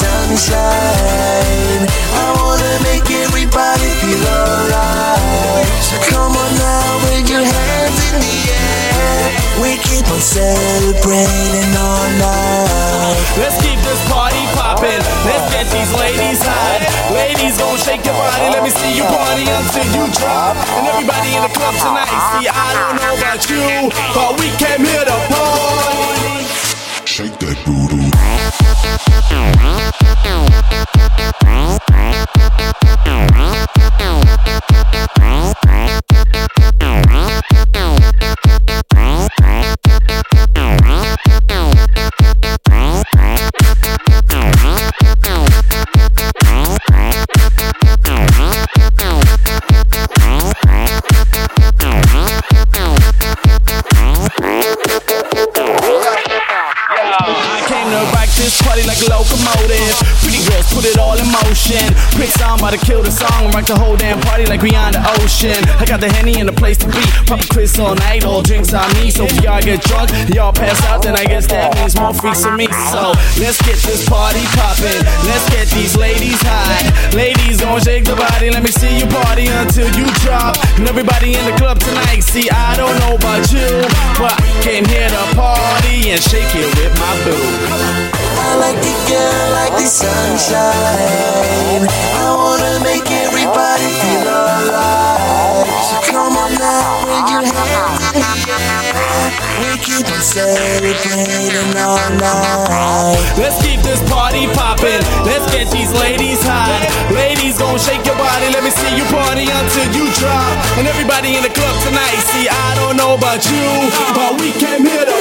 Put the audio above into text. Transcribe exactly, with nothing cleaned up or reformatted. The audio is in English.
sunshine. I wanna make everybody feel alright. So come on now with your hands in the air. We keep on celebrating all night. Let's keep this party poppin'. Let's get these ladies hot. Ladies gon' shake your body. Let me see you party until you drop. And everybody in the club tonight. See, I don't know about you, but we came here to party. Shake that booty. This party like a locomotive. Pretty girls put it all in motion. Quick song about to kill the song and rock the whole damn party like we on the ocean. I got the Henny and the place to be. Pop a quiz all night, all drinks on me. So if y'all get drunk, y'all pass out, then I guess that means more freaks for me. So let's get this party poppin'. Let's get these ladies hot. Ladies gon' shake the body. Let me see you party until you drop. And everybody in the club tonight. See, I don't know about you, but I came here to party and shake it with my boo. I like the girl like the sunshine. I wanna make everybody feel alright. So come on now with your hands in the air. We keep on celebrating all night. Let's keep this party poppin'. Let's get these ladies hot. Ladies gon' shake your body. Let me see you party until you drop. And everybody in the club tonight. See, I don't know about you, but we came here to